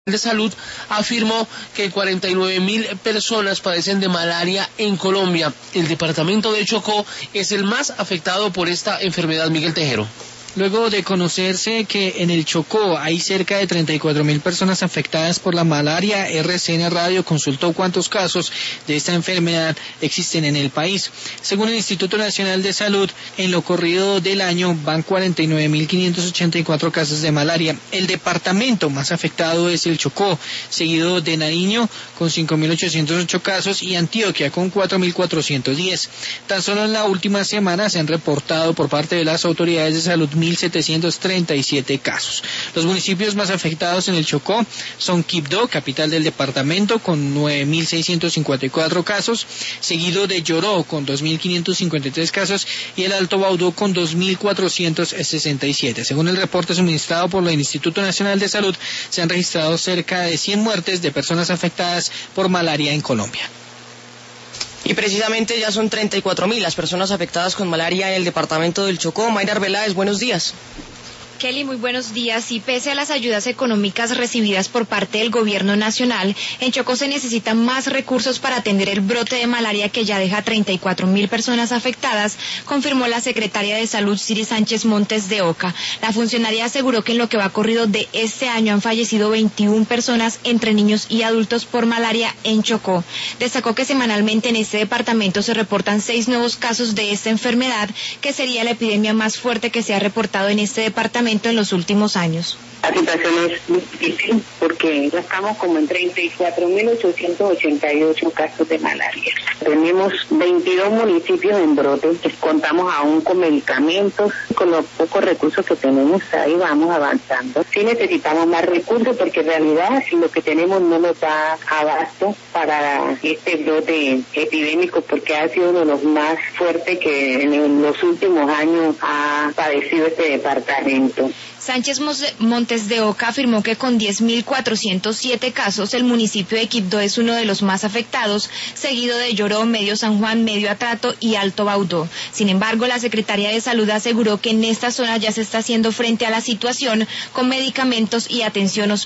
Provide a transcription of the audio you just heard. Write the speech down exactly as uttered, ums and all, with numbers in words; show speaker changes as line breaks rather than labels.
de Salud afirmó que cuarenta y nueve mil personas padecen de malaria en Colombia. El departamento de Chocó es el más afectado por esta enfermedad. Miguel Tejero.
Luego de conocerse que en el Chocó hay cerca de treinta y cuatro mil personas afectadas por la malaria, R C N Radio consultó cuántos casos de esta enfermedad existen en el país. Según el Instituto Nacional de Salud, en lo corrido del año van cuarenta y nueve mil quinientos ochenta y cuatro casos de malaria. El departamento más afectado es el Chocó, seguido de Nariño con cinco mil ochocientos ocho casos y Antioquia con cuatro mil cuatrocientos diez. Tan solo en la última semana se han reportado por parte de las autoridades de salud mil setecientos treinta y siete casos. Los municipios más afectados en el Chocó son Quibdó, capital del departamento, con nueve mil seiscientos cincuenta y cuatro casos, seguido de Lloró con dos mil quinientos cincuenta y tres casos y el Alto Baudó con dos mil cuatrocientos sesenta y siete. Según el reporte suministrado por el Instituto Nacional de Salud, se han registrado cerca de cien muertes de personas afectadas por malaria en Colombia.
Y precisamente ya son treinta y cuatro mil las personas afectadas con malaria en el departamento del Chocó. Mayra Arbeláez, buenos días.
Kelly, muy buenos días. Y pese a las ayudas económicas recibidas por parte del gobierno nacional, en Chocó se necesitan más recursos para atender el brote de malaria que ya deja treinta y cuatro mil personas afectadas, confirmó la secretaria de Salud, Siri Sánchez Montes de Oca. La funcionaria aseguró que en lo que va corrido de este año han fallecido veintiuna personas entre niños y adultos por malaria en Chocó. Destacó que semanalmente en este departamento se reportan seis nuevos casos de esta enfermedad, que sería la epidemia más fuerte que se ha reportado en este departamento en los últimos años.
La situación es muy difícil porque ya estamos como en treinta y cuatro mil ochocientos ochenta y ocho casos de malaria. Tenemos veintidós municipios en brote, contamos aún con medicamentos, con los pocos recursos que tenemos ahí vamos avanzando. Sí necesitamos más recursos porque en realidad lo que tenemos no nos da abasto para este brote epidémico porque ha sido uno de los más fuertes que en los últimos años ha padecido este departamento.
Sánchez Montes de Oca afirmó que con diez mil cuatrocientos siete casos, el municipio de Quibdó es uno de los más afectados, seguido de Lloró, Medio San Juan, Medio Atrato y Alto Baudó. Sin embargo, la Secretaría de Salud aseguró que en esta zona ya se está haciendo frente a la situación con medicamentos y atención